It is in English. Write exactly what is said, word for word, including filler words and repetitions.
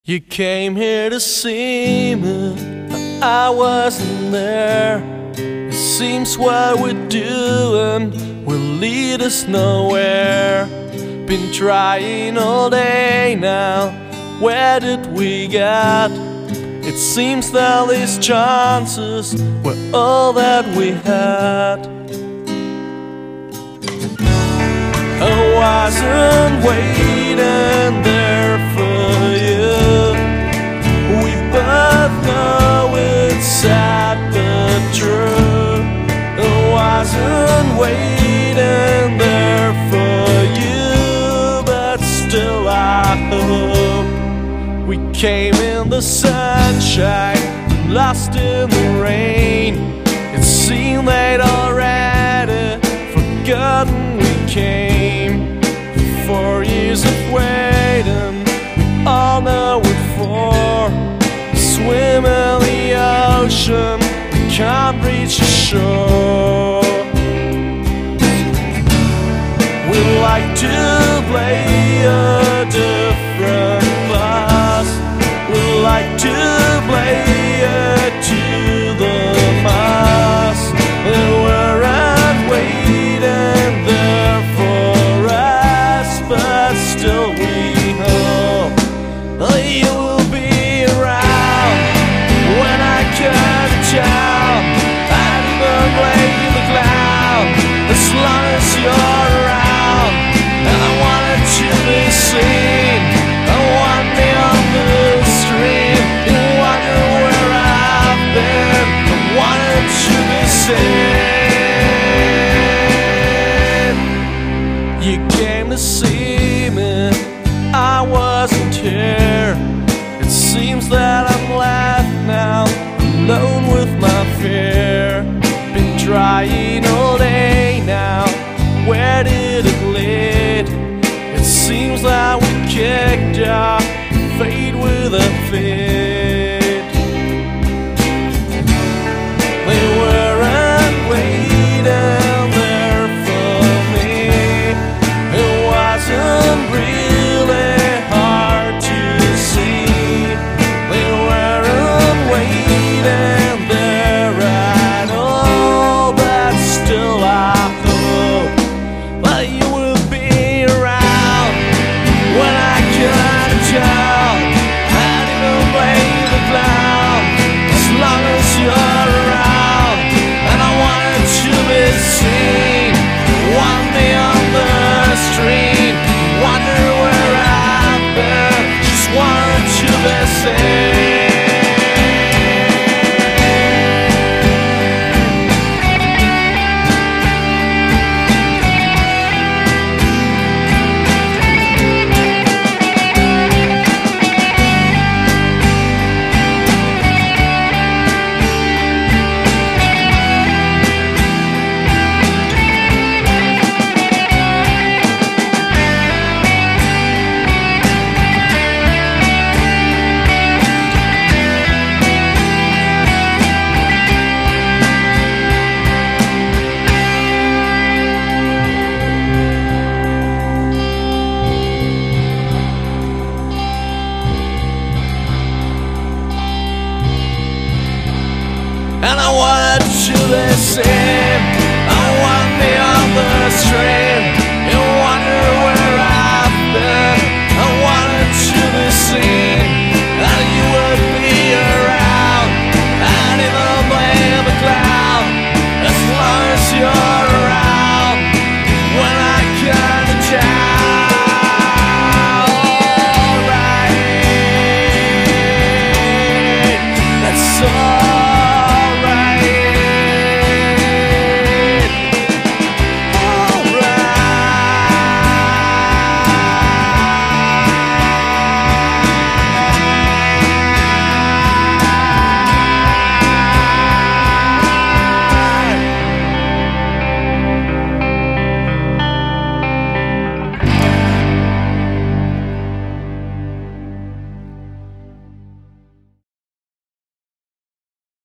You came here to see me, but I wasn't there. It seems what we're doing will lead us nowhere. Been trying all day now, where did we get? It seems that these chances were all that we had. I wasn't waiting there for you. We both know it's sad but true. I wasn't waiting there for you, but still I hope. We came in the sunshine, lost in the rain. It seemed they'd already forgotten we came. Four years of waiting, we all know what for. Swim in the ocean, we can't reach the shore. We like to play a different class. We like to play it to the mass. And we're waiting there for us, but still we hope you will be around when I come to town. I'd even play the clown as long as you're around. And I wanted to be seen, I want me on the street. You wonder where I've been, I wanted to be seen. You came to see me, I wasn't here. It seems that I'm left now, alone with my fear. Been trying all day now, where did it lead? It seems that we kicked our fate with a fit. They weren't waiting there for me. It wasn't really hard to see. They weren't waiting there at all, but still I hope that you will be around when I come to town. I'd even play the clown as long as you're around. And I wanted to be seen, want me on the street. Wonder where I've been, just wanted to be seen. And I wanted to be seen, I want me on the street.